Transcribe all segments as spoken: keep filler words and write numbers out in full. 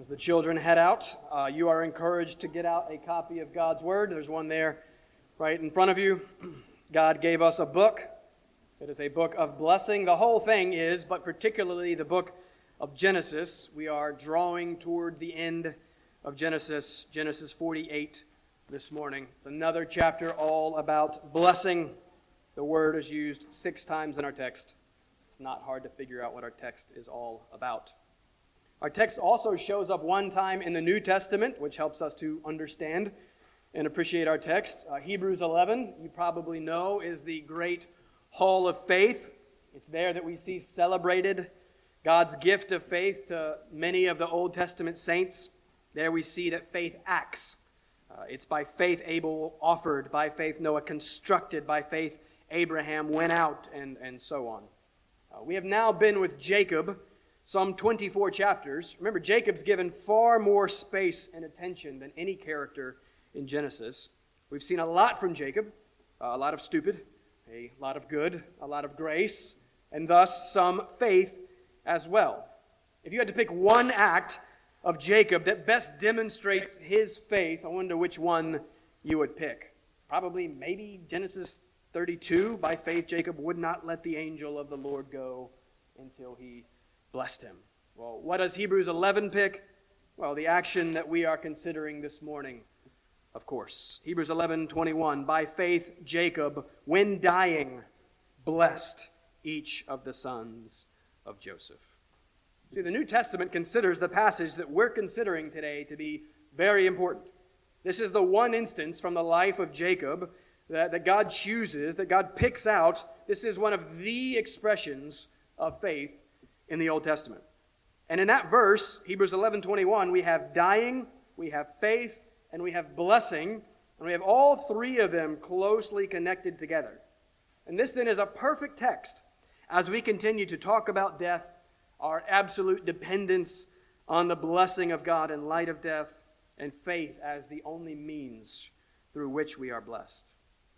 As the children head out, uh, you are encouraged to get out a copy of God's Word. There's one there right in front of you. God gave us a book. It is a book of blessing. The whole thing is, but particularly the book of Genesis. We are drawing toward the end of Genesis, Genesis forty-eight this morning. It's another chapter all about blessing. The word is used six times in our text. It's not hard to figure out what our text is all about. Our text also shows up one time in the New Testament, which helps us to understand and appreciate our text. Uh, Hebrews eleven, you probably know, is the great hall of faith. It's there that we see celebrated God's gift of faith to many of the Old Testament saints. There we see that faith acts. Uh, it's by faith Abel offered, by faith Noah constructed, by faith Abraham went out, and, and so on. Uh, we have now been with Jacob some twenty-four chapters. Remember, Jacob's given far more space and attention than any character in Genesis. We've seen a lot from Jacob, uh, a lot of stupid, a lot of good, a lot of grace, and thus some faith as well. If you had to pick one act of Jacob that best demonstrates his faith, I wonder which one you would pick. Probably maybe Genesis thirty-two. By faith, Jacob would not let the angel of the Lord go until he blessed him. Well, what does Hebrews eleven pick? Well, the action that we are considering this morning, of course. Hebrews eleven twenty-one. By faith, Jacob, when dying, blessed each of the sons of Joseph. See, the New Testament considers the passage that we're considering today to be very important. This is the one instance from the life of Jacob that, that God chooses, that God picks out. This is one of the expressions of faith in the Old Testament. And in that verse, Hebrews eleven twenty-one, we have dying, we have faith, and we have blessing, and we have all three of them closely connected together. And this then is a perfect text as we continue to talk about death, our absolute dependence on the blessing of God in light of death, and faith as the only means through which we are blessed.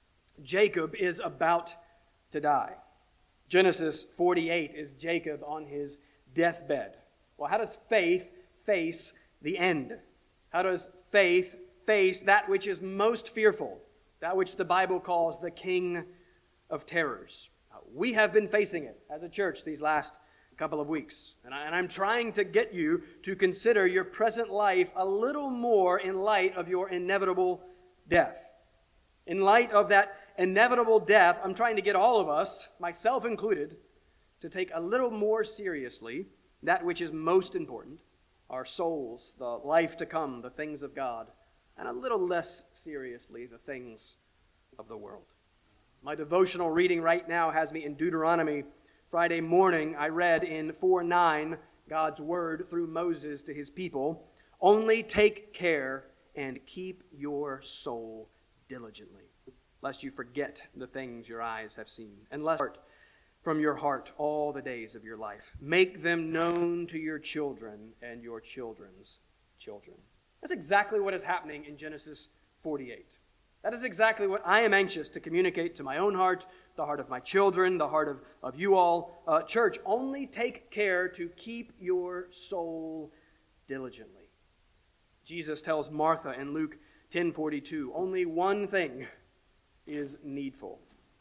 Jacob is about to die. Genesis forty-eight is Jacob on his deathbed. Well, how does faith face the end? How does faith face that which is most fearful, that which the Bible calls the king of terrors? Uh, we have been facing it as a church these last couple of weeks, and, I, and I'm trying to get you to consider your present life a little more in light of your inevitable death. In light of that inevitable death, I'm trying to get all of us, myself included, to take a little more seriously that which is most important, our souls, the life to come, the things of God, and a little less seriously the things of the world. My devotional reading right now has me in Deuteronomy. Friday morning, I read in four nine God's word through Moses to his people. Only take care and keep your soul diligently, lest you forget the things your eyes have seen, and lest depart from your heart all the days of your life. Make them known to your children and your children's children. That's exactly what is happening in Genesis forty-eight. That is exactly what I am anxious to communicate to my own heart, the heart of my children, the heart of, of you all. Uh, church, only take care to keep your soul diligently. Jesus tells Martha in Luke ten forty-two, only one thing is needful.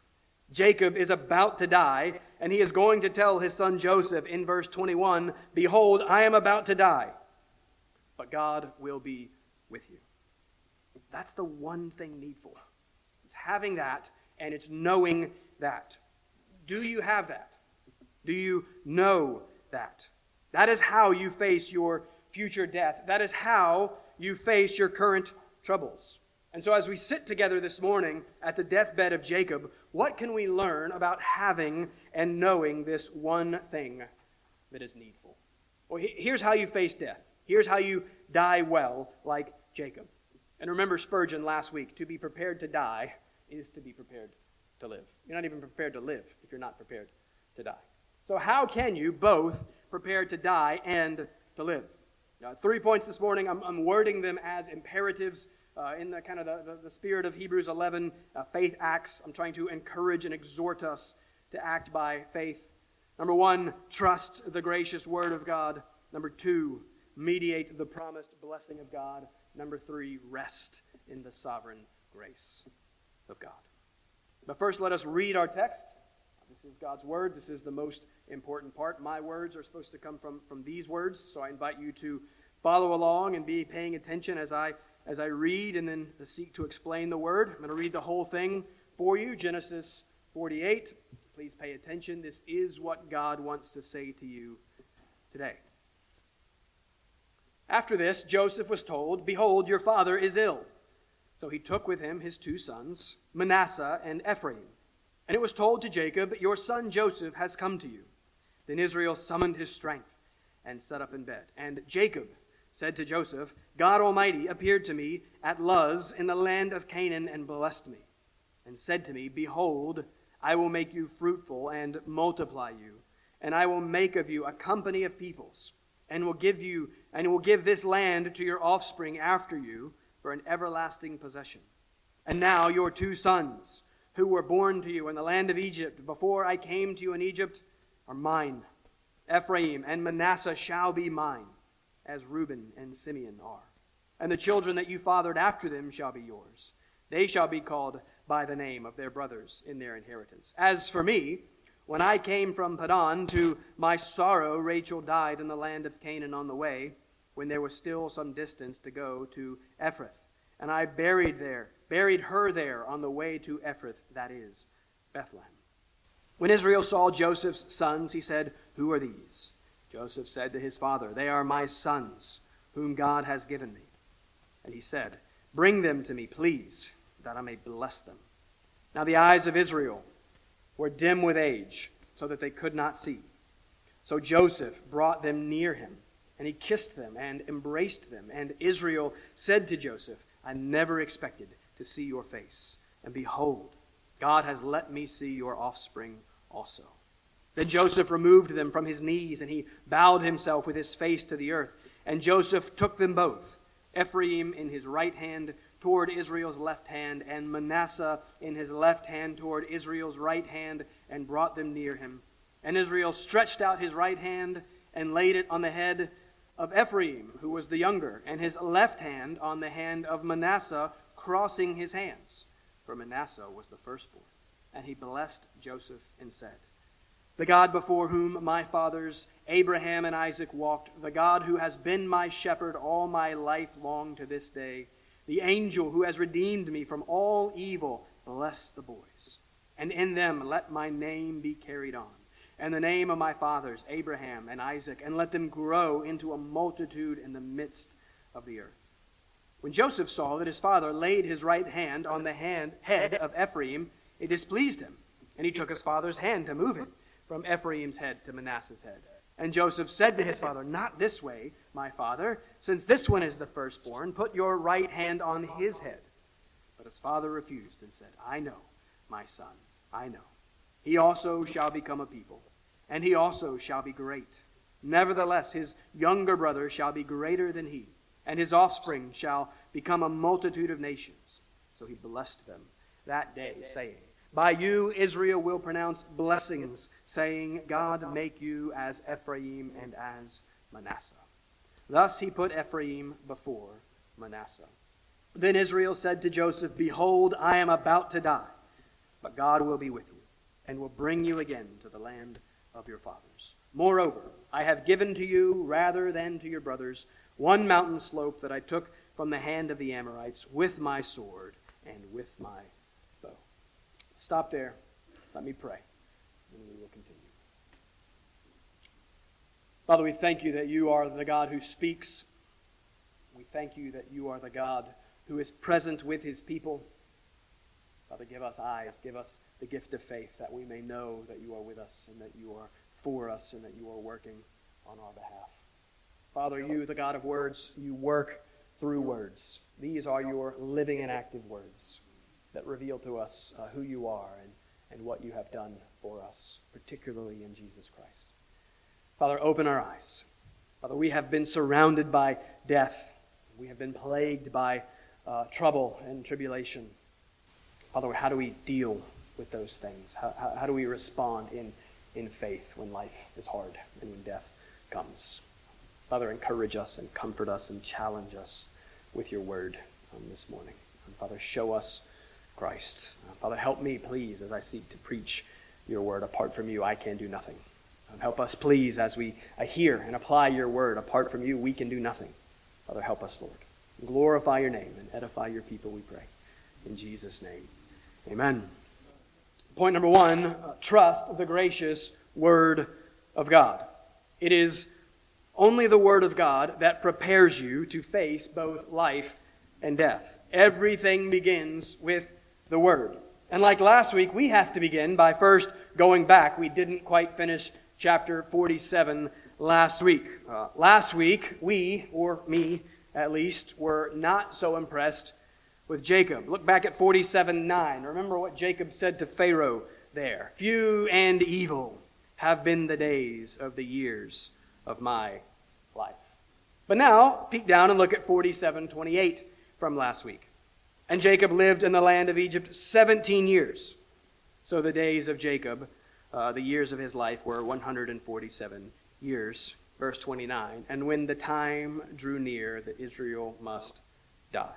Jacob is about to die, and he is going to tell his son Joseph in verse twenty-one, behold, I am about to die, but God will be with you. That's the one thing needful. It's having that, and it's knowing that. Do you have that? Do you know that? That is how you face your future death. That is how you face your current troubles. And so as we sit together this morning at the deathbed of Jacob, what can we learn about having and knowing this one thing that is needful? Well, here's how you face death. Here's how you die well, like Jacob. And remember Spurgeon last week, to be prepared to die is to be prepared to live. You're not even prepared to live if you're not prepared to die. So how can you both prepare to die and to live? Now, three points this morning. I'm, I'm wording them as imperatives uh, in the kind of the, the, the spirit of Hebrews eleven. Uh, faith acts. I'm trying to encourage and exhort us to act by faith. Number one, trust the gracious word of God. Number two, mediate the promised blessing of God. Number three, rest in the sovereign grace of God. But first, let us read our text. This is God's word. This is the most important part. My words are supposed to come from, from these words, so I invite you to follow along and be paying attention as I as I read and then seek to explain the word. I'm going to read the whole thing for you, Genesis forty-eight. Please pay attention. This is what God wants to say to you today. After this, Joseph was told, "Behold, your father is ill." So he took with him his two sons, Manasseh and Ephraim. And it was told to Jacob, "Your son Joseph has come to you." Then Israel summoned his strength and sat up in bed. And Jacob said to Joseph, "God Almighty appeared to me at Luz in the land of Canaan and blessed me, and said to me, Behold, I will make you fruitful and multiply you, and I will make of you a company of peoples, and will give you and will give this land to your offspring after you for an everlasting possession. And now your two sons, who were born to you in the land of Egypt before I came to you in Egypt, are mine. Ephraim and Manasseh shall be mine, as Reuben and Simeon are. And the children that you fathered after them shall be yours. They shall be called by the name of their brothers in their inheritance. As for me, when I came from Paddan, to my sorrow Rachel died in the land of Canaan on the way, when there was still some distance to go to Ephrath. And I buried there, buried her there on the way to Ephrath, that is, Bethlehem. When Israel saw Joseph's sons, he said, "Who are these?" Joseph said to his father, "They are my sons, whom God has given me." And he said, "Bring them to me, please, that I may bless them." Now the eyes of Israel were dim with age, so that they could not see. So Joseph brought them near him, and he kissed them and embraced them. And Israel said to Joseph, "I never expected to see your face, and behold, God has let me see your offspring also." Then Joseph removed them from his knees, and he bowed himself with his face to the earth. And Joseph took them both, Ephraim in his right hand toward Israel's left hand, and Manasseh in his left hand toward Israel's right hand, and brought them near him. And Israel stretched out his right hand and laid it on the head of Ephraim, who was the younger, and his left hand on the hand of Manasseh, crossing his hands. For Manasseh was the firstborn. And he blessed Joseph and said, "The God before whom my fathers Abraham and Isaac walked, the God who has been my shepherd all my life long to this day, the angel who has redeemed me from all evil, bless the boys. And in them let my name be carried on, and the name of my fathers Abraham and Isaac, and let them grow into a multitude in the midst of the earth." When Joseph saw that his father laid his right hand on the hand, head of Ephraim, it displeased him, and he took his father's hand to move it from Ephraim's head to Manasseh's head. And Joseph said to his father, "Not this way, my father, since this one is the firstborn, put your right hand on his head." But his father refused and said, "I know, my son, I know. He also shall become a people, and he also shall be great. Nevertheless, his younger brother shall be greater than he, and his offspring shall become a multitude of nations." So he blessed them that day, saying, "By you Israel will pronounce blessings, saying, God make you as Ephraim and as Manasseh." Thus he put Ephraim before Manasseh. Then Israel said to Joseph, "Behold, I am about to die, but God will be with you, and will bring you again to the land of your fathers. Moreover, I have given to you, rather than to your brothers, one mountain slope that I took from the hand of the Amorites with my sword and with my bow." Stop there. Let me pray, and we will continue. Father, we thank you that you are the God who speaks. We thank you that you are the God who is present with his people. Father, give us eyes, give us the gift of faith, that we may know that you are with us, and that you are for us, and that you are working on our behalf. Father, you, the God of words, you work through words. These are your living and active words that reveal to us uh, who you are and, and what you have done for us, particularly in Jesus Christ. Father, open our eyes. Father, we have been surrounded by death. We have been plagued by uh, trouble and tribulation. Father, how do we deal with those things? How, how, how do we respond in, in faith when life is hard and when death comes? Father, encourage us and comfort us and challenge us with your word um, this morning. And Father, show us Christ. Uh, Father, help me, please, as I seek to preach your word. Apart from you, I can do nothing. Um, help us, please, as we uh, hear and apply your word. Apart from you, we can do nothing. Father, help us, Lord. Glorify your name and edify your people, we pray. In Jesus' name, amen. Point number one, uh, trust the gracious word of God. It is only the word of God that prepares you to face both life and death. Everything begins with the word. And like last week, we have to begin by first going back. We didn't quite finish chapter forty-seven last week. Uh, last week, we, or me at least, were not so impressed with Jacob. Look back at forty-seven nine. Remember what Jacob said to Pharaoh there. Few and evil have been the days of the years of my life. But now, peek down and look at forty-seven twenty-eight from last week. And Jacob lived in the land of Egypt seventeen years. So the days of Jacob, uh, the years of his life, were one hundred forty-seven years. Verse twenty-nine, and when the time drew near that Israel must die.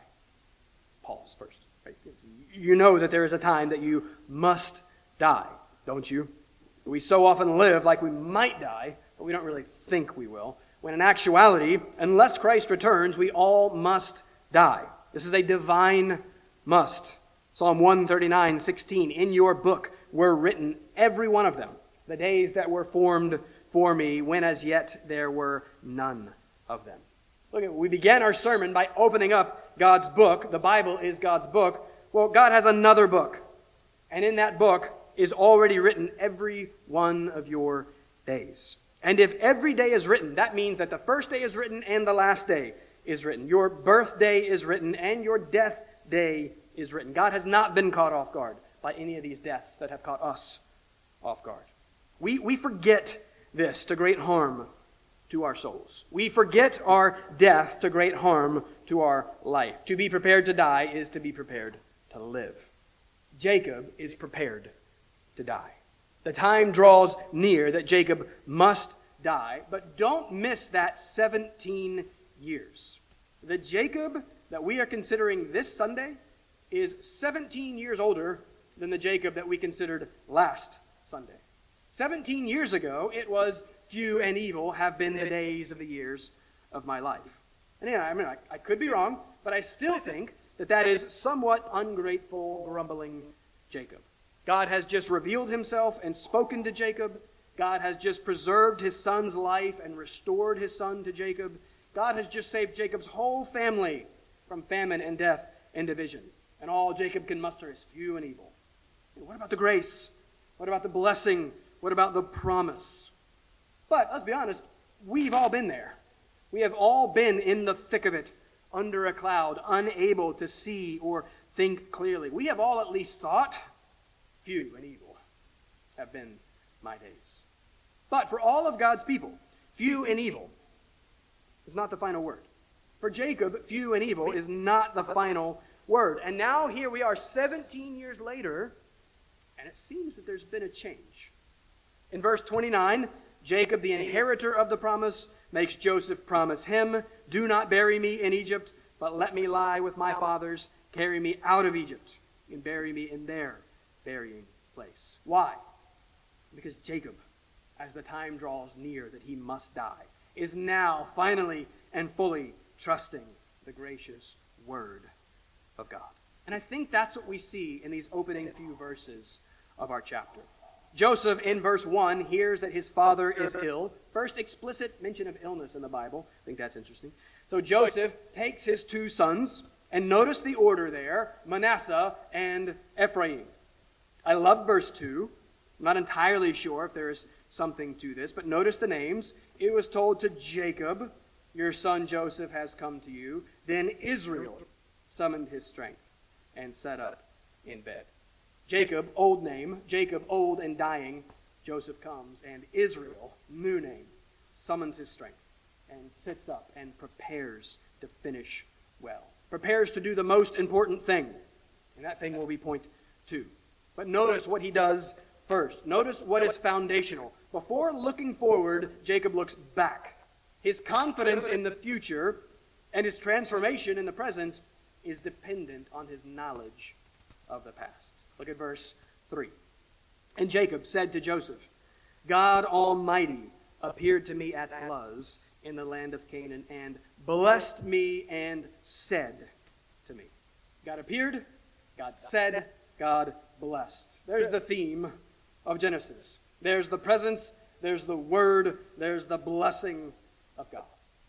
Pause first. Right? You know that there is a time that you must die, don't you? We so often live like we might die, but we don't really think we will. When in actuality, unless Christ returns, we all must die. This is a divine must. Psalm one thirty-nine sixteen, in your book were written, every one of them, the days that were formed for me, when as yet there were none of them. Look, we began our sermon by opening up God's book. The Bible is God's book. Well, God has another book. And in that book is already written every one of your days. And if every day is written, that means that the first day is written and the last day is written. Your birthday is written and your death day is written. God has not been caught off guard by any of these deaths that have caught us off guard. We, we forget this to great harm to our souls. We forget our death to great harm to our life. To be prepared to die is to be prepared to live. Jacob is prepared to die. The time draws near that Jacob must die, but don't miss that seventeen years. The Jacob that we are considering this Sunday is seventeen years older than the Jacob that we considered last Sunday. Seventeen years ago, it was few and evil have been the days of the years of my life. And yeah, I mean, I, I could be wrong, but I still think that that is somewhat ungrateful, grumbling Jacob. God has just revealed himself and spoken to Jacob. God has just preserved his son's life and restored his son to Jacob. God has just saved Jacob's whole family from famine and death and division. And all Jacob can muster is few and evil. And what about the grace? What about the blessing? What about the promise? But let's be honest, we've all been there. We have all been in the thick of it, under a cloud, unable to see or think clearly. We have all at least thought, few and evil have been my days. But for all of God's people, few and evil is not the final word. For Jacob, few and evil is not the final word. And now here we are seventeen years later, and it seems that there's been a change. In verse twenty-nine, Jacob, the inheritor of the promise, makes Joseph promise him, do not bury me in Egypt, but let me lie with my fathers, carry me out of Egypt, and bury me in their burying place. Why? Because Jacob, as the time draws near that he must die, is now finally and fully trusting the gracious word of God. And I think that's what we see in these opening few verses of our chapter. Joseph, in verse one, hears that his father is ill. First explicit mention of illness in the Bible. I think that's interesting. So Joseph takes his two sons, and notice the order there, Manasseh and Ephraim. I love verse two. I'm not entirely sure if there is something to this, but notice the names. It was told to Jacob, your son Joseph has come to you. Then Israel summoned his strength and sat up in bed. Jacob, old name, Jacob, old and dying, Joseph comes, and Israel, new name, summons his strength and sits up and prepares to finish well. Prepares to do the most important thing, and that thing will be point two. But notice what he does first. Notice what is foundational. Before looking forward, Jacob looks back. His confidence in the future and his transformation in the present is dependent on his knowledge of the past. Look at verse three. And Jacob said to Joseph, God Almighty appeared to me at Luz in the land of Canaan and blessed me and said to me. God appeared, God said, God blessed. There's the theme of Genesis. There's the presence, there's the word, there's the blessing of God.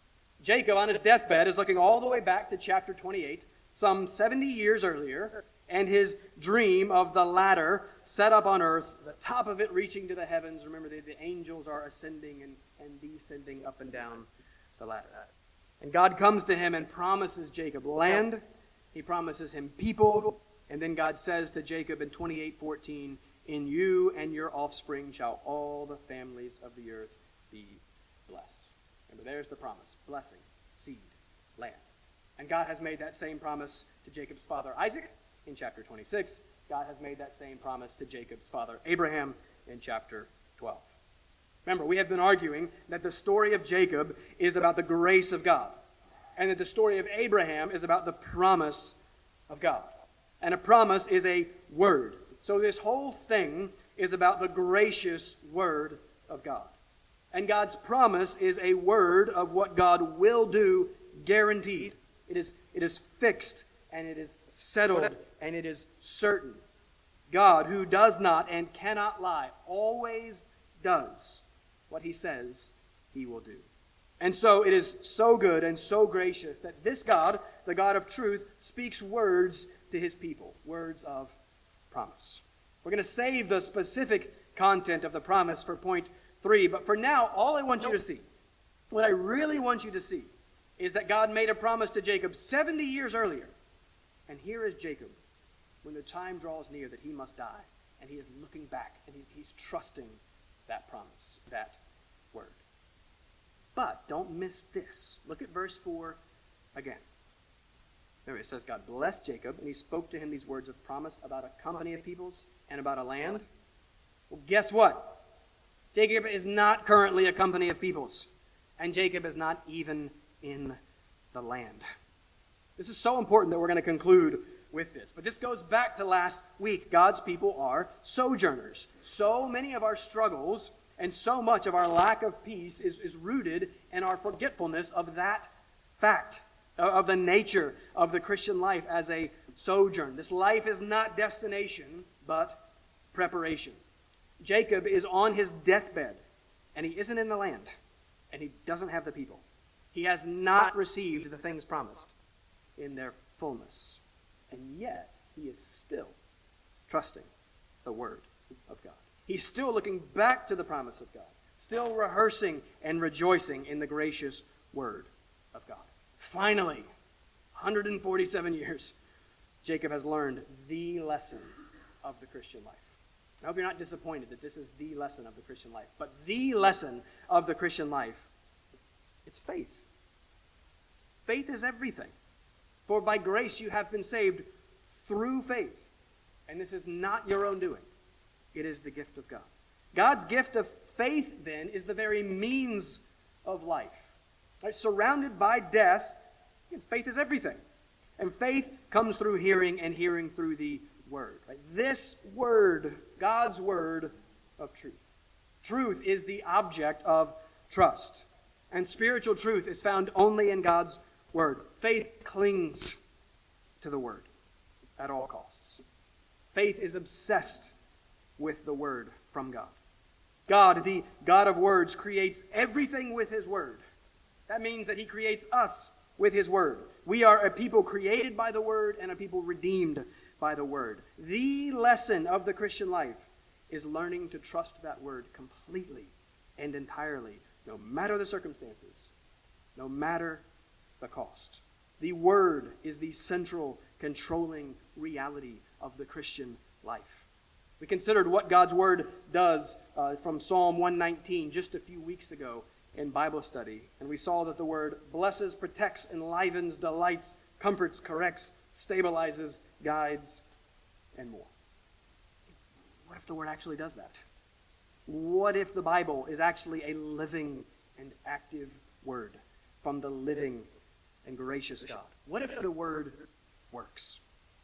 Jacob on his deathbed is looking all the way back to chapter twenty-eight, some seventy years earlier, and his dream of the ladder set up on earth, the top of it reaching to the heavens. Remember, the, the angels are ascending and, and descending up and down the ladder. And God comes to him and promises Jacob land. He promises him people. And then God says to Jacob in twenty-eight fourteen, in you and your offspring shall all the families of the earth be blessed. Remember, there's the promise. Blessing, seed, land. And God has made that same promise to Jacob's father Isaac in chapter twenty-six. God has made that same promise to Jacob's father Abraham in chapter twelve. Remember, we have been arguing that the story of Jacob is about the grace of God, and that the story of Abraham is about the promise of God. And a promise is a word. So this whole thing is about the gracious word of God. And God's promise is a word of what God will do, guaranteed. It is, it is fixed, and it is settled, and it is certain. God, who does not and cannot lie, always does what he says he will do. And so it is so good and so gracious that this God, the God of truth, speaks words to his people, words of promise. We're going to save the specific content of the promise for point three, but for now, all I want you to see, what I really want you to see, is that God made a promise to Jacob seventy years earlier. And here is Jacob, when the time draws near that he must die, and he is looking back, and he, he's trusting that promise, that word. But don't miss this. Look at verse four again. There it says, God blessed Jacob, and he spoke to him these words of promise about a company of peoples and about a land. Well, guess what? Jacob is not currently a company of peoples, and Jacob is not even in the land. This is so important that we're going to conclude with this. But this goes back to last week. God's people are sojourners. So many of our struggles and so much of our lack of peace is, is rooted in our forgetfulness of that fact, of the nature of the Christian life as a sojourn. This life is not destination, but preparation. Jacob is on his deathbed, and he isn't in the land, and he doesn't have the people. He has not received the things promised in their fullness, and yet he is still trusting the word of God. He's still looking back to the promise of God, still rehearsing and rejoicing in the gracious word of God. Finally, one hundred forty-seven years, Jacob has learned the lesson of the Christian life. I hope you're not disappointed that this is the lesson of the Christian life. But the lesson of the Christian life, it's faith. Faith is everything. For by grace you have been saved through faith. And this is not your own doing. It is the gift of God. God's gift of faith, then, is the very means of life. Right? Surrounded by death, faith is everything. And faith comes through hearing, and hearing through the word. Right? This word, God's word of truth. Truth is the object of trust. And spiritual truth is found only in God's word. Faith clings to the word at all costs. Faith is obsessed with the word from God. God, the God of words, creates everything with his word. That means that he creates us with his word. We are a people created by the word and a people redeemed by the word. The lesson of the Christian life is learning to trust that word completely and entirely, no matter the circumstances, no matter the cost. The word is the central controlling reality of the Christian life. We considered what God's word does uh, from Psalm one nineteen just a few weeks ago in Bible study. And we saw that the word blesses, protects, enlivens, delights, comforts, corrects, stabilizes, guides, and more. What if the word actually does that? What if the Bible is actually a living and active word from the living and gracious God? What if the word works?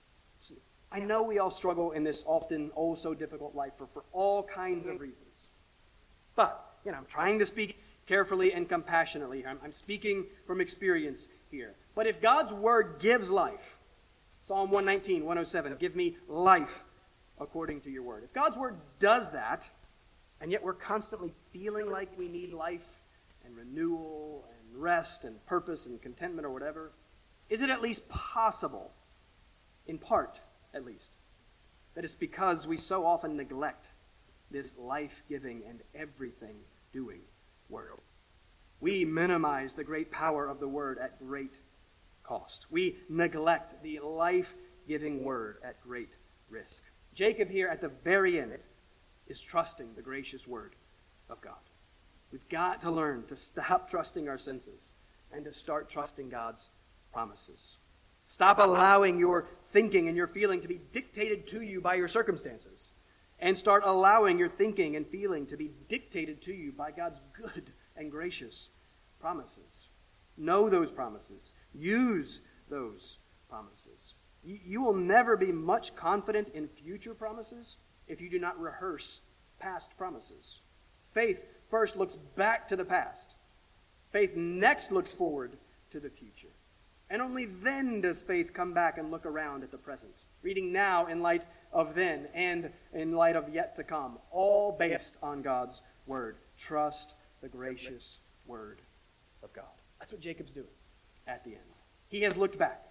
I know we all struggle in this often oh so difficult life for, for all kinds of reasons. But, you know, I'm trying to speak carefully and compassionately. I'm, I'm speaking from experience here. But if God's word gives life, Psalm one nineteen, one oh seven, give me life according to your word. If God's word does that, and yet we're constantly feeling like we need life and renewal and rest and purpose and contentment or whatever, is it at least possible, in part at least, that it's because we so often neglect this life-giving and everything-doing word? We minimize the great power of the word at great cost. We neglect the life-giving word at great risk. Jacob here at the very end is trusting the gracious word of God. We've got to learn to stop trusting our senses and to start trusting God's promises. Stop allowing your thinking and your feeling to be dictated to you by your circumstances, and start allowing your thinking and feeling to be dictated to you by God's good and gracious promises. Know those promises. Use those promises. You, you will never be much confident in future promises if you do not rehearse past promises. Faith first looks back to the past. Faith next looks forward to the future. And only then does faith come back and look around at the present, reading now in light of then and in light of yet to come, all based on God's word. Trust the gracious word of God. That's what Jacob's doing at the end. He has looked back.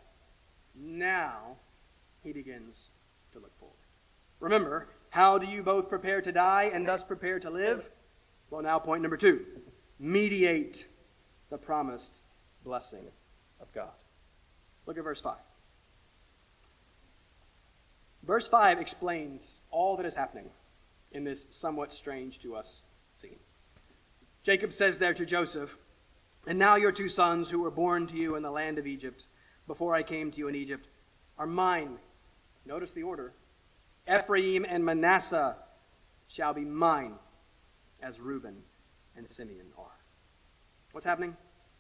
Now he begins to look forward. Remember, how do you both prepare to die and thus prepare to live? Well, now point number two. Mediate the promised blessing of God. Look at verse five. Verse five explains all that is happening in this somewhat strange to us scene. Jacob says there to Joseph, "And now your two sons who were born to you in the land of Egypt, before I came to you in Egypt, are mine." Notice the order. "Ephraim and Manasseh shall be mine, as Reuben and Simeon are." What's happening?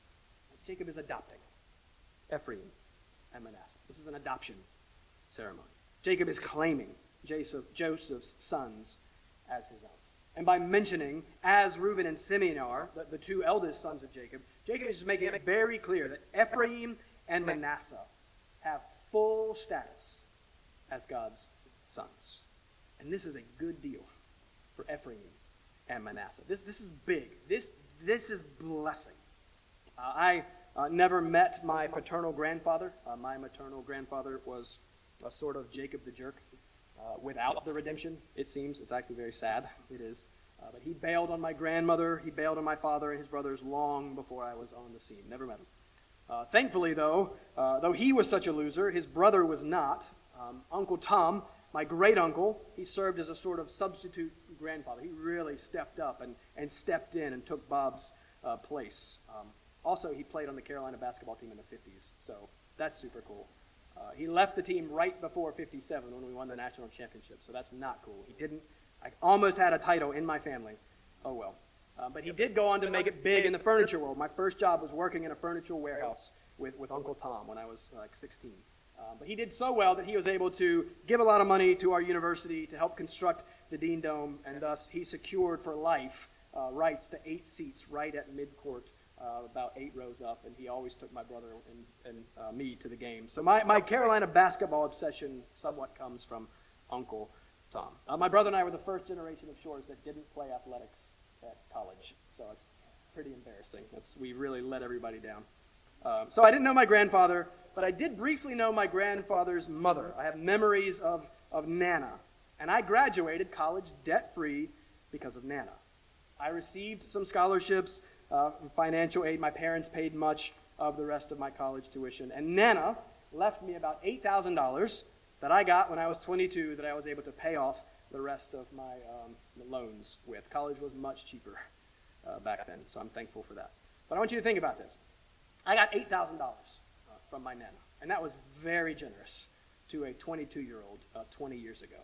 Jacob is adopting Ephraim and Manasseh. This is an adoption ceremony. Jacob is claiming Joseph, Joseph's sons as his own. And by mentioning, as Reuben and Simeon are, the, the two eldest sons of Jacob, Jacob is just making it very clear that Ephraim and Manasseh have full status as God's sons. And this is a good deal for Ephraim and Manasseh. This, this is big. This, this is blessing. Uh, I uh, never met my paternal grandfather. Uh, my maternal grandfather was a sort of Jacob the jerk. Uh, without the redemption, it seems. It's actually very sad. It is. Uh, but he bailed on my grandmother. He bailed on my father and his brothers long before I was on the scene. Never met him. Uh, thankfully, though, uh, though he was such a loser, his brother was not. Um, Uncle Tom, my great-uncle, he served as a sort of substitute grandfather. He really stepped up and, and stepped in and took Bob's uh, place. Um, also, he played on the Carolina basketball team in the fifties, so that's super cool. Uh, he left the team right before fifty-seven when we won the national championship, so that's not cool. He didn't, I almost had a title in my family. Oh well. Uh, but he did go on to make it big in the furniture world. My first job was working in a furniture warehouse with, with Uncle Tom when I was like sixteen. Um, but he did so well that he was able to give a lot of money to our university to help construct the Dean Dome, and thus he secured for life uh, rights to eight seats right at midcourt. Uh, about eight rows up, and he always took my brother and, and uh, me to the game. So my, my Carolina basketball obsession somewhat comes from Uncle Tom. Uh, my brother and I were the first generation of Shores that didn't play athletics at college, so it's pretty embarrassing. That's, we really let everybody down. Um, so I didn't know my grandfather, but I did briefly know my grandfather's mother. I have memories of, of Nana, and I graduated college debt-free because of Nana. I received some scholarships, Uh, financial aid. My parents paid much of the rest of my college tuition. And Nana left me about eight thousand dollars that I got when I was twenty-two that I was able to pay off the rest of my um, loans with. College was much cheaper uh, back then, so I'm thankful for that. But I want you to think about this. I got eight thousand dollars uh, from my Nana, and that was very generous to a twenty-two-year-old uh, twenty years ago.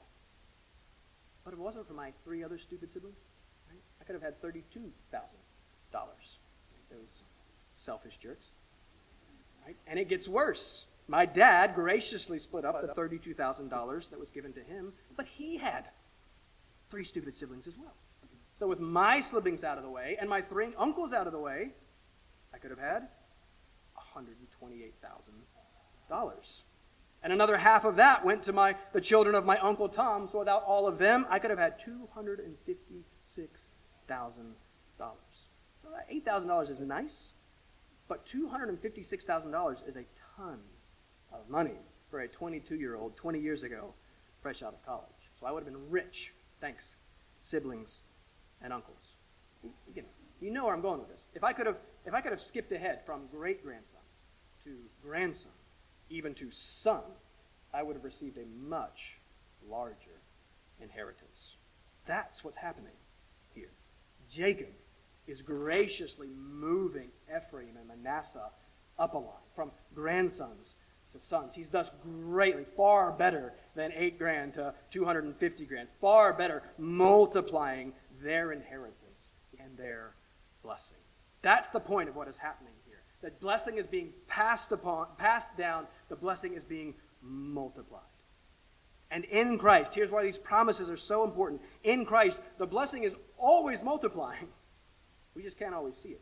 But if it wasn't for my three other stupid siblings, right, I could have had thirty-two thousand dollars. It was Selfish jerks. Right? And it gets worse. My dad graciously split up the thirty-two thousand dollars that was given to him, but he had three stupid siblings as well. So with my siblings out of the way and my three uncles out of the way, I could have had one hundred twenty-eight thousand dollars. And another half of that went to my the children of my Uncle Tom, so without all of them, I could have had two hundred fifty-six thousand dollars. So that eight thousand dollars is nice, but two hundred fifty-six thousand dollars is a ton of money for a twenty-two-year-old, twenty years ago, fresh out of college. So I would have been rich, thanks, siblings and uncles. You, you, you know where I'm going with this. If I could have, if I could have skipped ahead from great-grandson to grandson, even to son, I would have received a much larger inheritance. That's what's happening here. Jacob is graciously moving Ephraim and Manasseh up a line from grandsons to sons. He's thus greatly, far better than eight grand to two hundred fifty grand, far better multiplying their inheritance and their blessing. That's the point of what is happening here. That blessing is being passed upon, passed down, the blessing is being multiplied. And in Christ, here's why these promises are so important. In Christ, the blessing is always multiplying. We just can't always see it.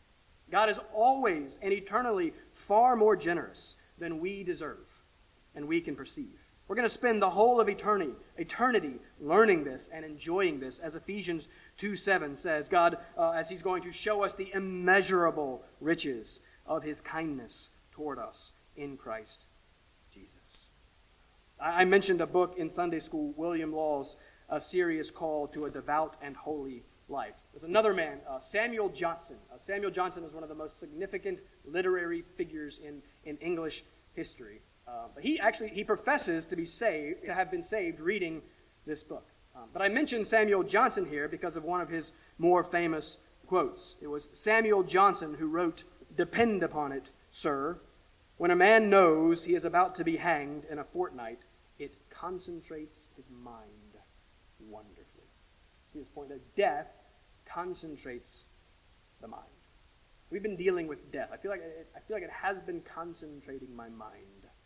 God is always and eternally far more generous than we deserve and we can perceive. We're going to spend the whole of eternity, eternity learning this and enjoying this, as Ephesians two seven says, God, uh, as he's going to show us the immeasurable riches of his kindness toward us in Christ Jesus. I, I mentioned a book in Sunday school, William Law's A Serious Call to a Devout and Holy Life. There's another man, uh, Samuel Johnson. Uh, Samuel Johnson is one of the most significant literary figures in, in English history. Uh, but he actually, he professes to be saved, to have been saved reading this book. Um, but I mentioned Samuel Johnson here because of one of his more famous quotes. It was Samuel Johnson who wrote, "Depend upon it, sir, when a man knows he is about to be hanged in a fortnight, it concentrates his mind wonderfully." See this point, that death concentrates the mind. We've been dealing with death. I feel like it, I feel like it has been concentrating my mind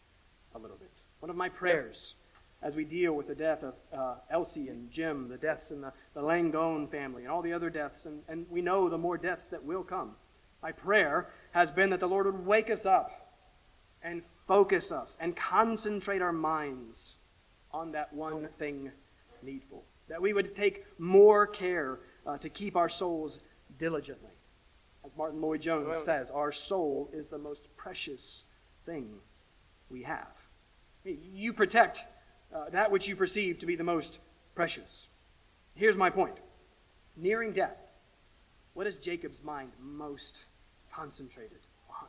a little bit. One of my prayers as we deal with the death of uh, Elsie and Jim, the deaths in the, the Langone family, and all the other deaths, and, and we know the more deaths that will come. My prayer has been that the Lord would wake us up and focus us and concentrate our minds on that one thing needful. That we would take more care uh, to keep our souls diligently. As Martin Lloyd-Jones well, says, our soul is the most precious thing we have. You protect uh, that which you perceive to be the most precious. Here's my point. Nearing death, what is Jacob's mind most concentrated on?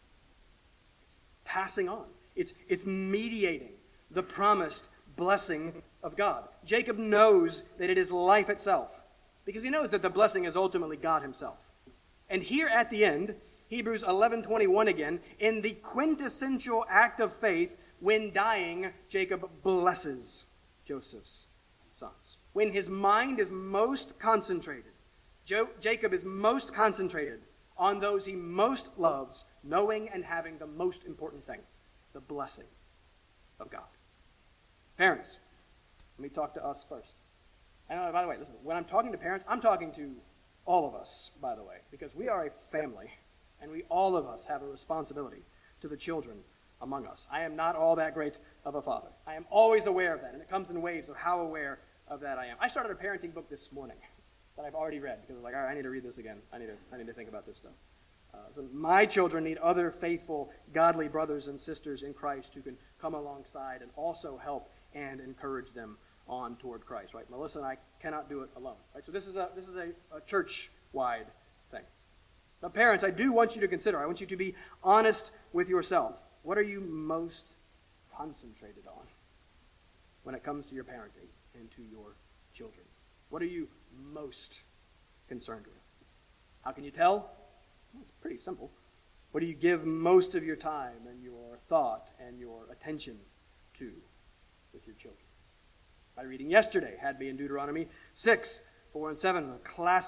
It's passing on. It's, it's mediating the promised blessing of God. Jacob knows that it is life itself because he knows that the blessing is ultimately God himself. And here at the end, Hebrews eleven twenty-one again, in the quintessential act of faith, when dying, Jacob blesses Joseph's sons. When his mind is most concentrated, Jo- Jacob is most concentrated on those he most loves, knowing and having the most important thing, the blessing of God. Parents, let me talk to us first. And uh, by the way, listen, when I'm talking to parents, I'm talking to all of us, by the way, because we are a family, and we all of us have a responsibility to the children among us. I am not all that great of a father. I am always aware of that, and it comes in waves of how aware of that I am. I started a parenting book this morning that I've already read because I was like, all right, I need to read this again. I need to, I need to think about this stuff. Uh, so my children need other faithful, godly brothers and sisters in Christ who can come alongside and also help and encourage them on toward Christ, right? Melissa and I cannot do it alone, right? So this is a this is a, a church-wide thing. Now, parents, I do want you to consider, I want you to be honest with yourself. What are you most concentrated on when it comes to your parenting and to your children? What are you most concerned with? How can you tell? Well, it's pretty simple. What do you give most of your time and your thought and your attention to with your children? My reading yesterday had me in Deuteronomy six, four and seven, a classic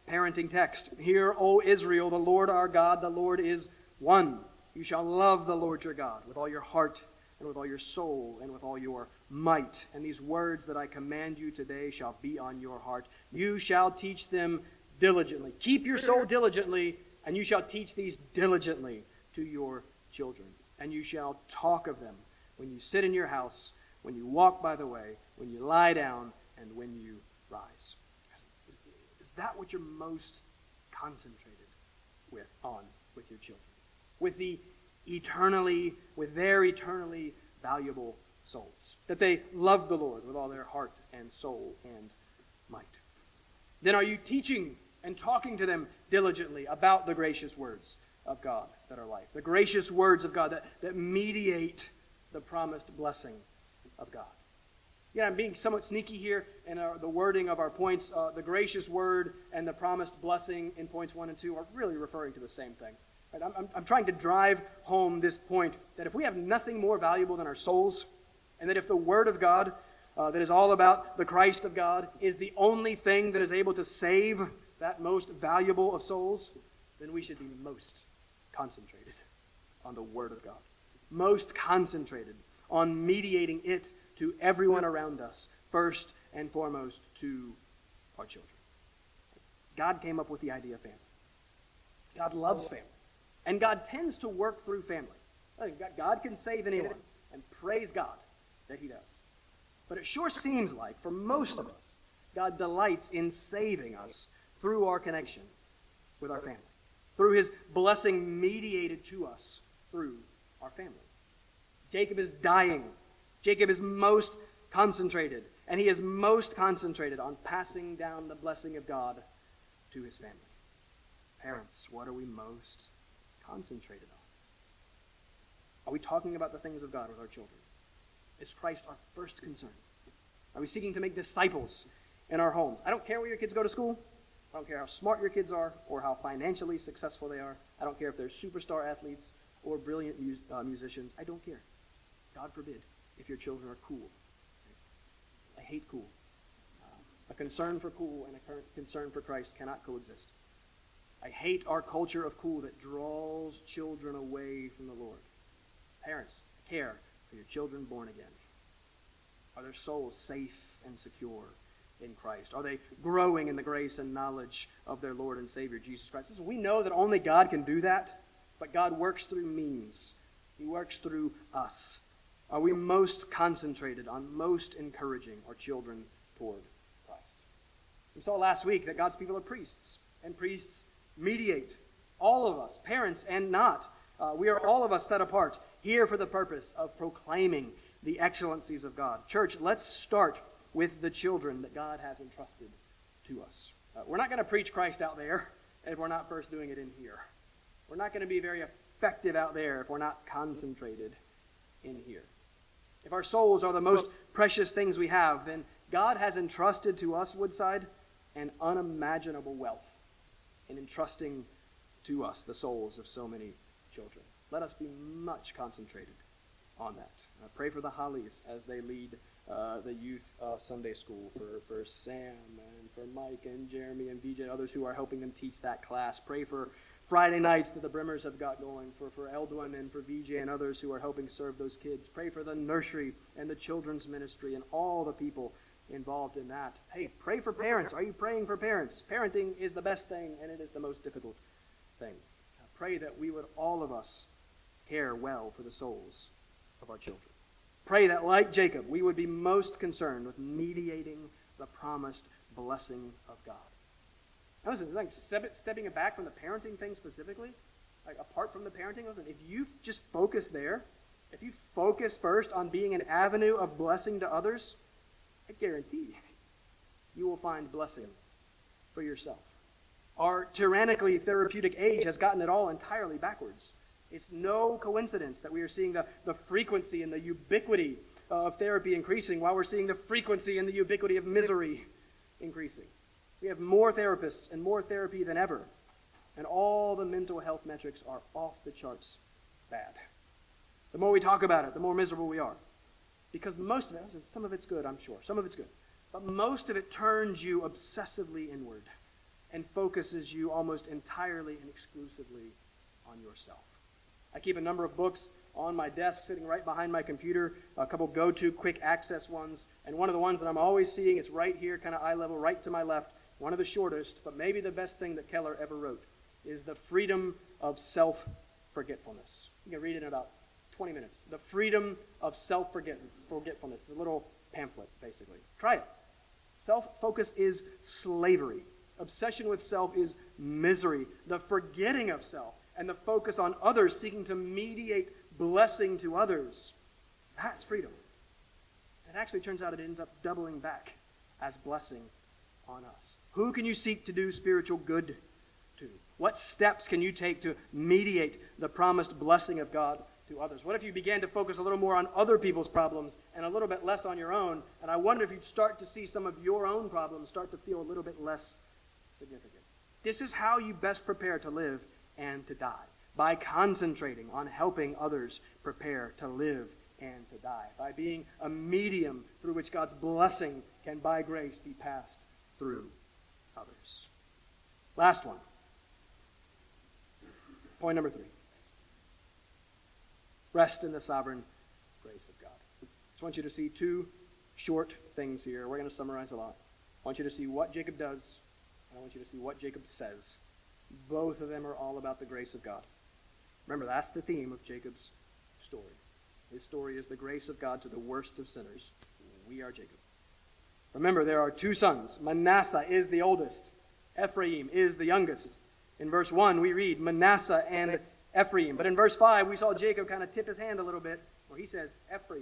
parenting text. Hear, O Israel, the Lord our God, the Lord is one. You shall love the Lord your God with all your heart and with all your soul and with all your might. And these words that I command you today shall be on your heart. You shall teach them diligently. Keep your soul diligently, and you shall teach these diligently to your children. And you shall talk of them when you sit in your house, when you walk by the way, when you lie down, and when you rise. Is that what you're most concentrated with on with your children? With the eternally, with their eternally valuable souls. That they love the Lord with all their heart and soul and might. Then are you teaching and talking to them diligently about the gracious words of God that are life? The gracious words of God that, that mediate the promised blessing of God. Yeah, I'm being somewhat sneaky here in our, the wording of our points. Uh, the gracious word and the promised blessing in points one and two are really referring to the same thing. Right? I'm, I'm, I'm trying to drive home this point that if we have nothing more valuable than our souls, and that if the word of God uh, that is all about the Christ of God is the only thing that is able to save that most valuable of souls, then we should be most concentrated on the word of God. Most concentrated on mediating it to everyone around us, first and foremost to our children. God came up with the idea of family. God loves family. And God tends to work through family. God can save anyone, and praise God that he does. But it sure seems like, for most of us, God delights in saving us through our connection with our family, through his blessing mediated to us through our family. Jacob is dying. Jacob is most concentrated, and he is most concentrated on passing down the blessing of God to his family. Parents, what are we most concentrated on? Are we talking about the things of God with our children? Is Christ our first concern? Are we seeking to make disciples in our homes? I don't care where your kids go to school. I don't care how smart your kids are or how financially successful they are. I don't care if they're superstar athletes or brilliant mu- uh, musicians. I don't care. God forbid if your children are cool. I hate cool. Uh, a concern for cool and a concern for Christ cannot coexist. I hate our culture of cool that draws children away from the Lord. Parents, care for your children born again. Are their souls safe and secure in Christ? Are they growing in the grace and knowledge of their Lord and Savior, Jesus Christ? Listen, we know that only God can do that, but God works through means. He works through us. Are we most concentrated on most encouraging our children toward Christ? We saw last week that God's people are priests, and priests mediate. All of us, parents and not, uh, we are all of us set apart here for the purpose of proclaiming the excellencies of God. Church, let's start with the children that God has entrusted to us. Uh, we're not going to preach Christ out there if we're not first doing it in here. We're not going to be very effective out there if we're not concentrated in here. If our souls are the most precious things we have, then God has entrusted to us, Woodside, an unimaginable wealth in entrusting to us the souls of so many children. Let us be much concentrated on that. I pray for the Hollies as they lead uh, the youth uh, Sunday school, for, for Sam and for Mike and Jeremy and V J and others who are helping them teach that class. Pray for Friday nights that the Brimmers have got going, for, for Eldwin and for V J and others who are helping serve those kids. Pray for the nursery and the children's ministry and all the people involved in that. Hey, pray for parents. Are you praying for parents? Parenting is the best thing, and it is the most difficult thing. I pray that we would, all of us, care well for the souls of our children. Pray that, like Jacob, we would be most concerned with mediating the promised blessing of God. Now listen, like step, stepping it back from the parenting thing specifically, like apart from the parenting, listen, if you just focus there, if you focus first on being an avenue of blessing to others, I guarantee you will find blessing for yourself. Our tyrannically therapeutic age has gotten it all entirely backwards. It's no coincidence that we are seeing the, the frequency and the ubiquity of therapy increasing while we're seeing the frequency and the ubiquity of misery increasing. We have more therapists and more therapy than ever, and all the mental health metrics are off the charts bad. The more we talk about it, the more miserable we are. Because most of it, some of it's good, I'm sure, some of it's good, but most of it turns you obsessively inward and focuses you almost entirely and exclusively on yourself. I keep a number of books on my desk sitting right behind my computer, a couple go-to quick access ones, and one of the ones that I'm always seeing, it's right here, kind of eye level, right to my left, one of the shortest, but maybe the best thing that Keller ever wrote, is The Freedom of Self-Forgetfulness. You can read it in about twenty minutes. The Freedom of Self-Forgetfulness. It's a little pamphlet, basically. Try it. Self-focus is slavery. Obsession with self is misery. The forgetting of self and the focus on others, seeking to mediate blessing to others, that's freedom. It actually turns out it ends up doubling back as blessing on us. Who can you seek to do spiritual good to? What steps can you take to mediate the promised blessing of God to others? What if you began to focus a little more on other people's problems and a little bit less on your own? And I wonder if you'd start to see some of your own problems start to feel a little bit less significant. This is how you best prepare to live and to die, by concentrating on helping others prepare to live and to die, by being a medium through which God's blessing can, by grace, be passed through others. Last one. Point number three. Rest in the sovereign grace of God. I just want you to see two short things here. We're going to summarize a lot. I want you to see what Jacob does, and I want you to see what Jacob says. Both of them are all about the grace of God. Remember, that's the theme of Jacob's story. His story is the grace of God to the worst of sinners. We are Jacob. Remember, there are two sons. Manasseh is the oldest. Ephraim is the youngest. In verse one, we read Manasseh and Ephraim. But in verse five, we saw Jacob kind of tip his hand a little bit, where he says Ephraim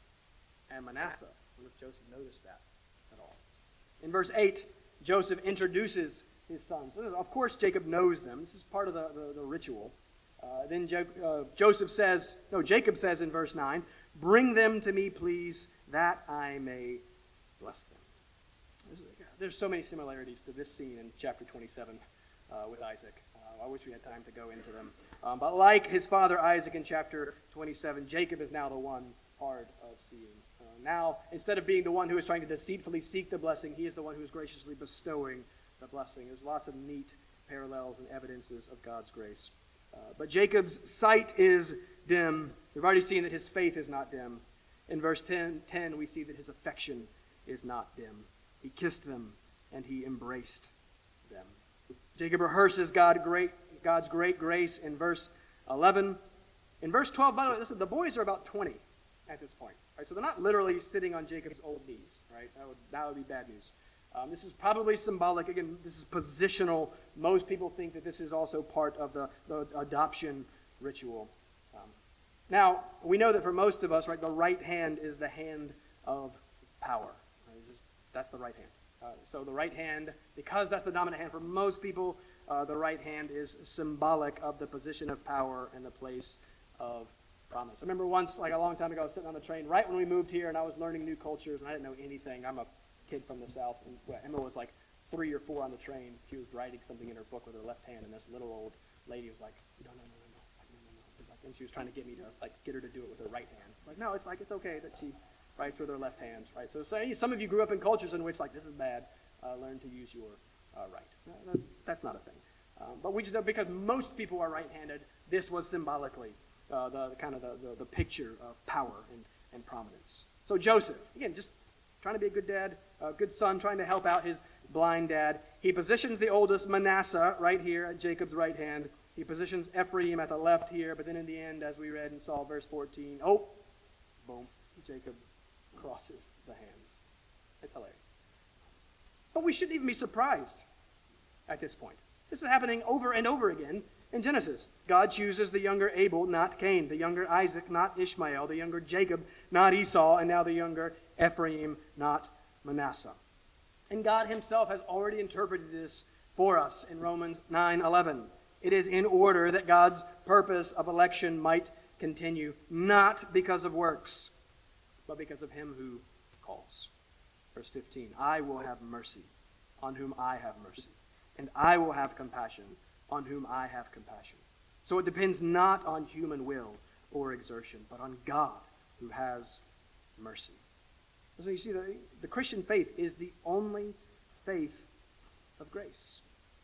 and Manasseh. I wonder if Joseph noticed that at all. In verse eight, Joseph introduces his sons. Of course, Jacob knows them. This is part of the, the, the ritual. Uh, then jo- uh, Joseph says, no, Jacob says in verse nine, bring them to me, please, that I may bless them. There's, there's so many similarities to this scene in chapter twenty-seven uh, with Isaac. Uh, I wish we had time to go into them. Um, but like his father Isaac in chapter twenty-seven, Jacob is now the one hard of seeing. Uh, now, instead of being the one who is trying to deceitfully seek the blessing, he is the one who is graciously bestowing the blessing. There's lots of neat parallels and evidences of God's grace. Uh, but Jacob's sight is dim. We've already seen that his faith is not dim. In verse ten, ten, we see that his affection is not dim. He kissed them and he embraced them. Jacob rehearses God great, God's great grace in verse eleven. In verse twelve, by the way, listen, the boys are about twenty at this point. Right? So they're not literally sitting on Jacob's old knees. Right? That would, that would be bad news. Um, this is probably symbolic. Again, this is positional. Most people think that this is also part of the, the adoption ritual. Um, now, we know that for most of us, right, the right hand is the hand of power. Right? That's the right hand. Uh, so the right hand, because that's the dominant hand for most people, uh, the right hand is symbolic of the position of power and the place of promise. I remember once, like a long time ago, I was sitting on the train right when we moved here, and I was learning new cultures, and I didn't know anything. I'm a kid from the South, and well, Emma was like three or four on the train. She was writing something in her book with her left hand, and this little old lady was like, no, no, no, no, no, like, no, no, no. Like, and she was trying to get me to like get her to do it with her right hand. It's like, no, it's like, it's okay that she writes with her left hand, right? So say some of you grew up in cultures in which like, this is bad, uh, learn to use your uh, right. Uh, that's not a thing. Um, but we just know because most people are right-handed, this was symbolically uh, the, the kind of the, the, the picture of power and, and prominence. So Joseph, again, just trying to be a good dad, a good son, trying to help out his blind dad. He positions the oldest, Manasseh, right here at Jacob's right hand. He positions Ephraim at the left here, but then in the end, as we read and saw verse fourteen, oh, boom, Jacob crosses the hands. It's hilarious. But we shouldn't even be surprised at this point. This is happening over and over again in Genesis. God chooses the younger Abel, not Cain, the younger Isaac, not Ishmael, the younger Jacob, not Esau, and now the younger Ephraim, not Manasseh. And God himself has already interpreted this for us in Romans nine eleven. It is in order that God's purpose of election might continue, not because of works, but because of him who calls. Verse fifteen, I will have mercy on whom I have mercy, and I will have compassion on whom I have compassion. So it depends not on human will or exertion, but on God who has mercy. So you see, the, the Christian faith is the only faith of grace.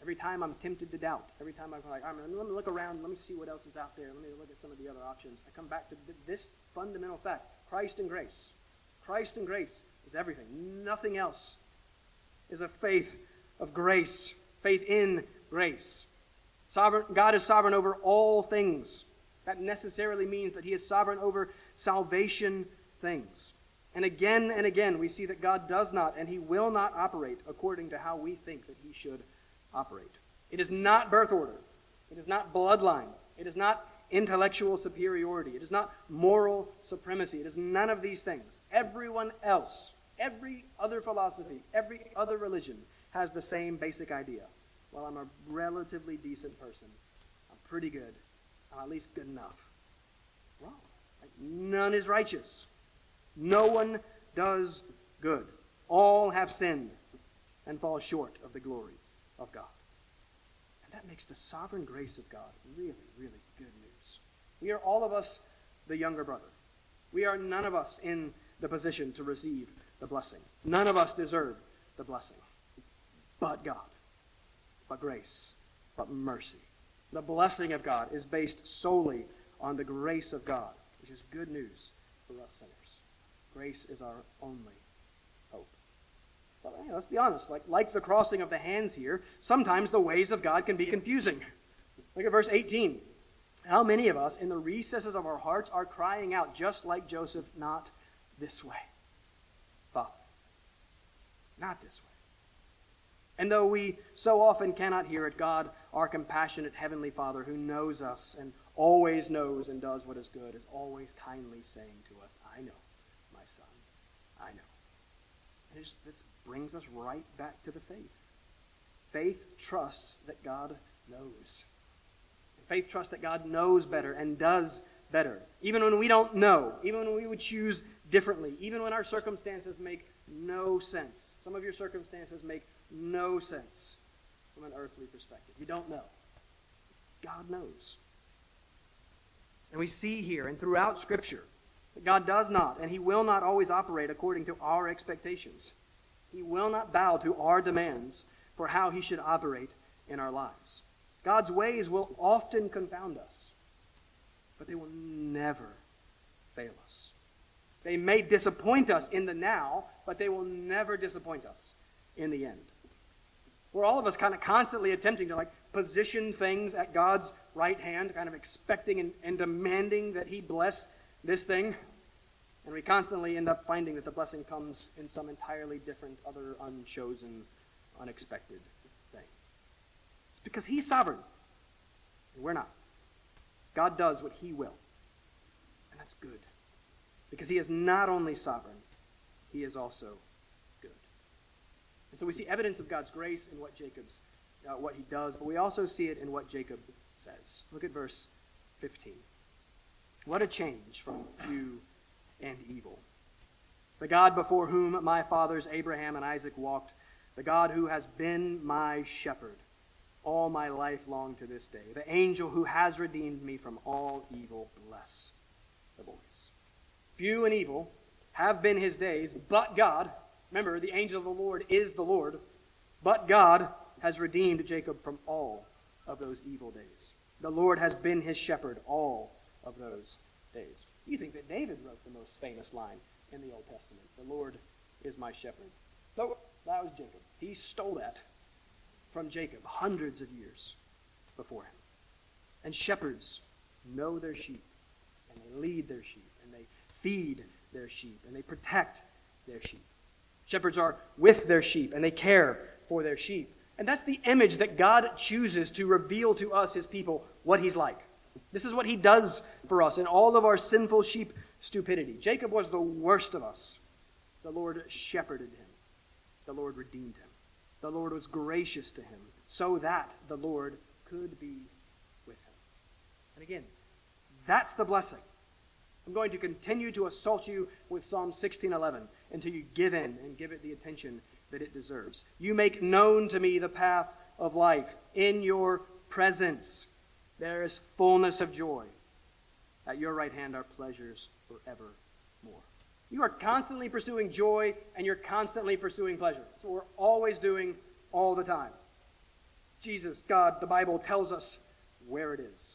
Every time I'm tempted to doubt, every time I'm like, I'm, let me look around, let me see what else is out there, let me look at some of the other options, I come back to th- this fundamental fact: Christ and grace. Christ and grace is everything. Nothing else is a faith of grace, faith in grace. Sovereign, God is sovereign over all things. That necessarily means that he is sovereign over salvation things. And again and again, we see that God does not and he will not operate according to how we think that he should operate. It is not birth order. It is not bloodline. It is not intellectual superiority. It is not moral supremacy. It is none of these things. Everyone else, every other philosophy, every other religion has the same basic idea. Well, I'm a relatively decent person. I'm pretty good. I'm at least good enough. Wrong. Like, none is righteous. No one does good. All have sinned and fall short of the glory of God. And that makes the sovereign grace of God really, really good news. We are all of us the younger brother. We are none of us in the position to receive the blessing. None of us deserve the blessing. But God, but grace, but mercy. The blessing of God is based solely on the grace of God, which is good news for us sinners. Grace is our only hope. But hey, let's be honest, like, like the crossing of the hands here, sometimes the ways of God can be confusing. Look at verse eighteen. How many of us in the recesses of our hearts are crying out, just like Joseph, not this way, Father, not this way. And though we so often cannot hear it, God, our compassionate Heavenly Father, who knows us and always knows and does what is good, is always kindly saying to us, I know, my son, I know. And this brings us right back to the faith. Faith trusts that God knows. Faith trusts that God knows better and does better. Even when we don't know, even when we would choose differently, even when our circumstances make no sense. Some of your circumstances make no sense from an earthly perspective. You don't know. God knows. And we see here and throughout Scripture that God does not and he will not always operate according to our expectations. He will not bow to our demands for how he should operate in our lives. God's ways will often confound us, but they will never fail us. They may disappoint us in the now, but they will never disappoint us in the end. We're all of us kind of constantly attempting to like position things at God's right hand, kind of expecting and, and demanding that he bless this thing. And we constantly end up finding that the blessing comes in some entirely different, other unchosen, unexpected thing. It's because he's sovereign, and we're not. God does what he will, and that's good. Because he is not only sovereign, he is also good. And so we see evidence of God's grace in what Jacob's, uh, what he does, but we also see it in what Jacob says. Look at verse fifteen. What a change from few and evil. The God before whom my fathers Abraham and Isaac walked, the God who has been my shepherd all my life long to this day, the angel who has redeemed me from all evil, bless the boys. Few and evil have been his days, but God, remember, the angel of the Lord is the Lord, but God has redeemed Jacob from all of those evil days. The Lord has been his shepherd all of those days. You think that David wrote the most famous line in the Old Testament, the Lord is my shepherd. No, that was Jacob. He stole that from Jacob hundreds of years before him. And shepherds know their sheep, and they lead their sheep, and they feed their sheep, and they protect their sheep. Shepherds are with their sheep, and they care for their sheep. And that's the image that God chooses to reveal to us, his people, what he's like. This is what he does for us in all of our sinful sheep stupidity. Jacob was the worst of us. The Lord shepherded him. The Lord redeemed him. The Lord was gracious to him so that the Lord could be with him. And again, that's the blessing. I'm going to continue to assault you with Psalm sixteen eleven until you give in and give it the attention that it deserves. You make known to me the path of life. In your presence there is fullness of joy. At your right hand are pleasures forevermore. You are constantly pursuing joy, and you're constantly pursuing pleasure. That's what we're always doing all the time. Jesus, God, the Bible tells us where it is.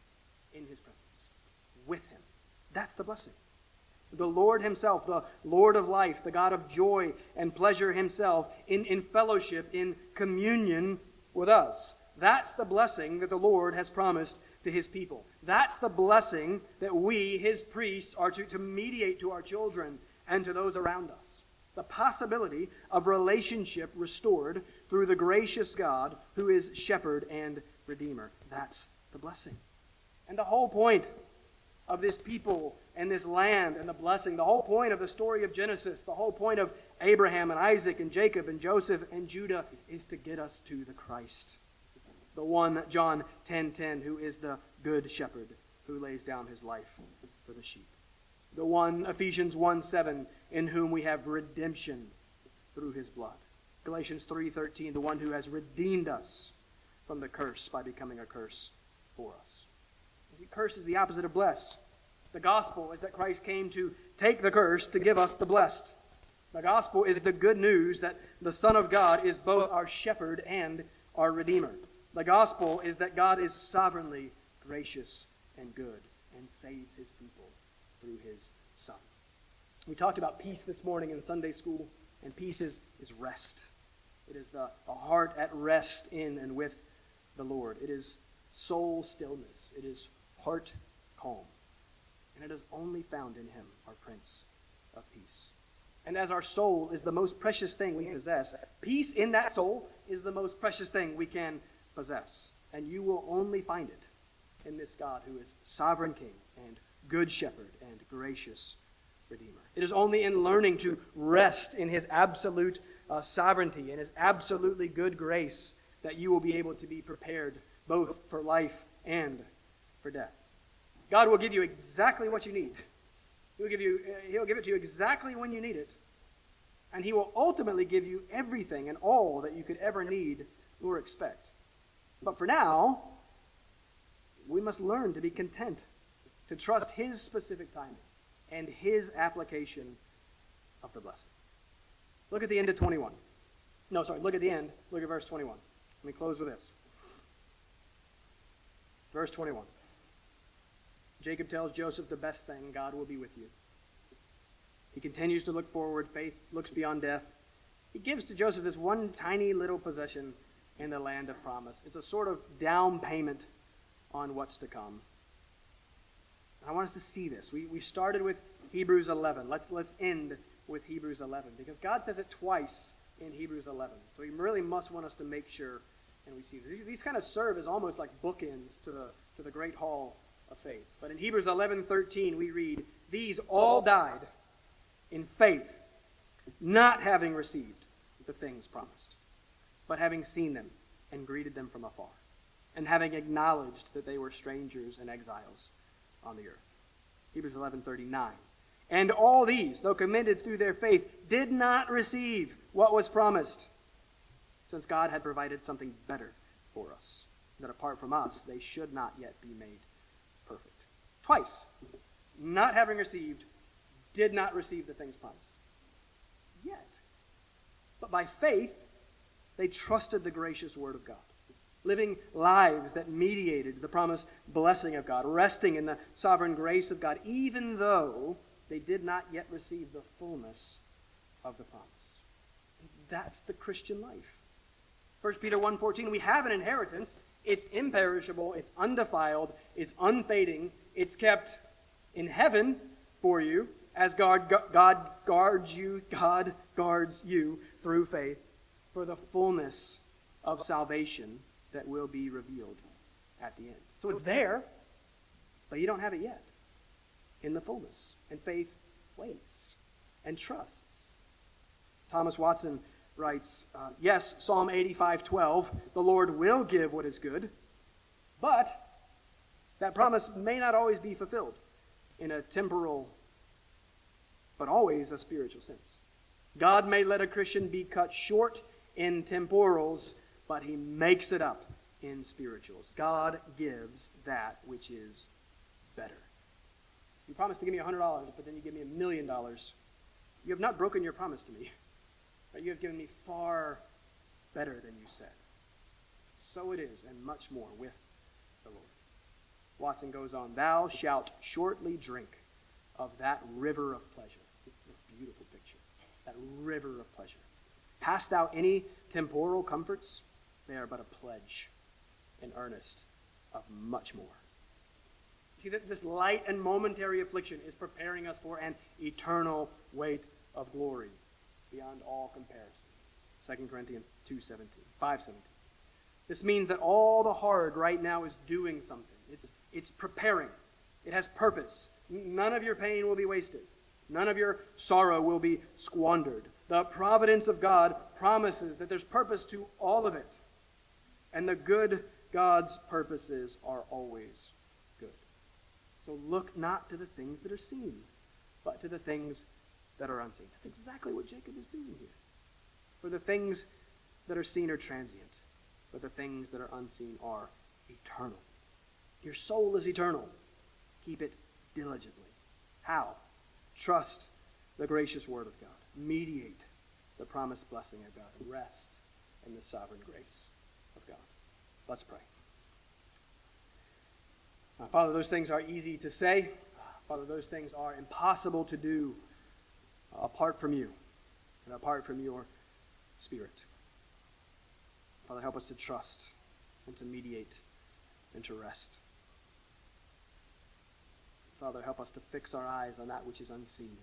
In his presence. With him. That's the blessing. The Lord himself, the Lord of life, the God of joy and pleasure himself, in, in fellowship, in communion with us. That's the blessing that the Lord has promised to his people. That's the blessing that we, his priests, are to, to mediate to our children and to those around us. The possibility of relationship restored through the gracious God who is shepherd and redeemer. That's the blessing. And the whole point of this people and this land and the blessing, the whole point of the story of Genesis, the whole point of Abraham and Isaac and Jacob and Joseph and Judah is to get us to the Christ. The one, John ten ten, who is the good shepherd who lays down his life for the sheep. The one, Ephesians one seven, in whom we have redemption through his blood. Galatians three thirteen, the one who has redeemed us from the curse by becoming a curse for us. See, curse is the opposite of bless. The gospel is that Christ came to take the curse to give us the blessed. The gospel is the good news that the Son of God is both our shepherd and our redeemer. The gospel is that God is sovereignly gracious and good and saves his people through his Son. We talked about peace this morning in Sunday school, and peace is, is rest. It is the, the heart at rest in and with the Lord. It is soul stillness. It is heart calm. And it is only found in him, our Prince of Peace. And as our soul is the most precious thing we possess, peace in that soul is the most precious thing we can possess. And you will only find it in this God who is sovereign King and good shepherd and gracious Redeemer. It is only in learning to rest in his absolute uh, sovereignty and his absolutely good grace that you will be able to be prepared both for life and for death. God will give you exactly what you need. He'll give you, uh, he'll give it to you exactly when you need it. And he will ultimately give you everything and all that you could ever need or expect. But for now, we must learn to be content, to trust his specific timing and his application of the blessing. Look at the end of twenty-one. No, sorry, look at the end. Look at verse twenty-one. Let me close with this. Verse twenty-one. Jacob tells Joseph the best thing, God will be with you. He continues to look forward. Faith looks beyond death. He gives to Joseph this one tiny little possession in the land of promise. It's a sort of down payment on what's to come. And I want us to see this. We, we started with Hebrews eleven. Let's, let's end with Hebrews eleven, because God says it twice in Hebrews eleven. So he really must want us to make sure and we see this. These, these kind of serve as almost like bookends to the, to the great hall of faith. But in Hebrews eleven thirteen we read, these all died in faith, not having received the things promised, but having seen them and greeted them from afar, and having acknowledged that they were strangers and exiles on the earth. Hebrews eleven thirty-nine. And all these, though commended through their faith, did not receive what was promised, since God had provided something better for us, that apart from us, they should not yet be made perfect. Twice, not having received, did not receive the things promised. Yet. But by faith, they trusted the gracious word of God, living lives that mediated the promised blessing of God, resting in the sovereign grace of God, even though they did not yet receive the fullness of the promise. That's the Christian life. First Peter one fourteen, we have an inheritance. It's imperishable, it's undefiled, it's unfading, it's kept in heaven for you, as God, God guards you, God guards you through faith for the fullness of salvation that will be revealed at the end. So it's there, but you don't have it yet in the fullness. And faith waits and trusts. Thomas Watson writes, uh, yes, Psalm eighty-five twelve, the Lord will give what is good, but that promise may not always be fulfilled in a temporal, but always a spiritual sense. God may let a Christian be cut short in temporals, but he makes it up in spirituals. God gives that which is better. You promised to give me one hundred dollars, but then you give me a million dollars. You have not broken your promise to me. But you have given me far better than you said. So it is, and much more with the Lord. Watson goes on, thou shalt shortly drink of that river of pleasure. A beautiful picture. That river of pleasure. Hast thou any temporal comforts? They are but a pledge in earnest of much more. See that this light and momentary affliction is preparing us for an eternal weight of glory beyond all comparison. Second Corinthians two seventeen, five seventeen. This means that all the hard right now is doing something. It's, it's preparing. It has purpose. None of your pain will be wasted. None of your sorrow will be squandered. The providence of God promises that there's purpose to all of it. And the good God's purposes are always good. So look not to the things that are seen, but to the things that are unseen. That's exactly what Jacob is doing here. For the things that are seen are transient, but the things that are unseen are eternal. Your soul is eternal. Keep it diligently. How? Trust the gracious word of God. Mediate the promised blessing of God. Rest in the sovereign grace of God. Let's pray. Uh, Father, those things are easy to say. Father, those things are impossible to do uh, apart from you and apart from your Spirit. Father, help us to trust and to mediate and to rest. Father, help us to fix our eyes on that which is unseen.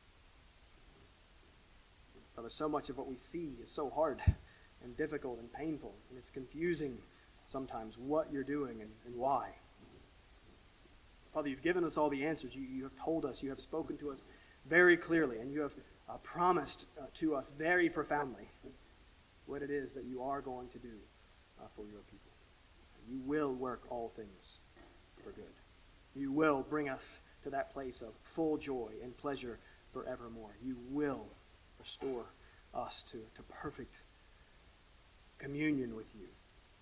Father, so much of what we see is so hard and difficult and painful, and it's confusing sometimes what you're doing and, and why. Father, you've given us all the answers. You, you have told us, you have spoken to us very clearly, and you have uh, promised uh, to us very profoundly what it is that you are going to do uh, for your people. And you will work all things for good. You will bring us to that place of full joy and pleasure forevermore. You will restore us to, to perfect communion with you.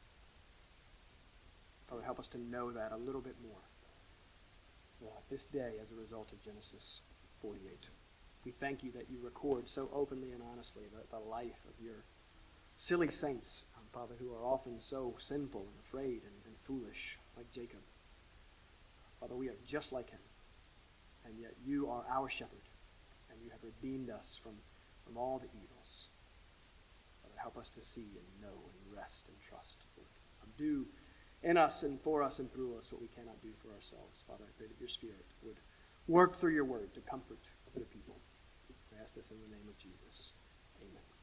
Father, help us to know that a little bit more uh, this day as a result of Genesis forty-eight. We thank you that you record so openly and honestly the, the life of your silly saints, um, Father, who are often so sinful and afraid and, and foolish, like Jacob. Father, we are just like him, and yet you are our shepherd, and you have redeemed us from, from all the evils. Father, help us to see and know and rest and trust. Lord. Um, do in us and for us and through us what we cannot do for ourselves. Father, I pray that your Spirit would work through your word to comfort your people. I ask this in the name of Jesus. Amen.